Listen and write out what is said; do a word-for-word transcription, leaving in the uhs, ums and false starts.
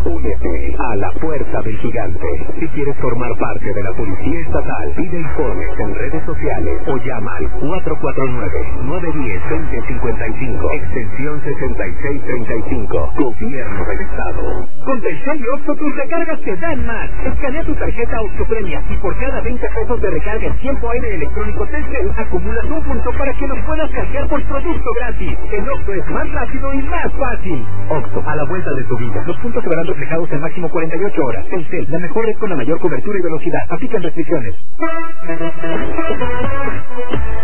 Únete a la fuerza del gigante. Si quieres formar parte de la Policía Estatal, pide informes en redes sociales o llama al cuatro cuatro nueve, nueve uno cero, dos cero cinco cinco, extensión sesenta y seis treinta y cinco. Gobierno del Estado. Con Telcel y Oxxo tus recargas te dan más. Escanea tu tarjeta Oxxo Premia y por cada veinte pesos de recarga en tiempo aire electrónico Telcel acumulas un punto para que los puedas canjear por producto gratis. En Oxxo es más rápido y más fácil. Oxxo, a la vuelta de tu vida. Los puntos se verán reflejados en máximo cuarenta y ocho horas. Telcel, la mejor red con la mayor cobertura y velocidad. Aplican restricciones.